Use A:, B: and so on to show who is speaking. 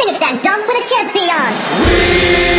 A: Finish that dunk with a chest beat on.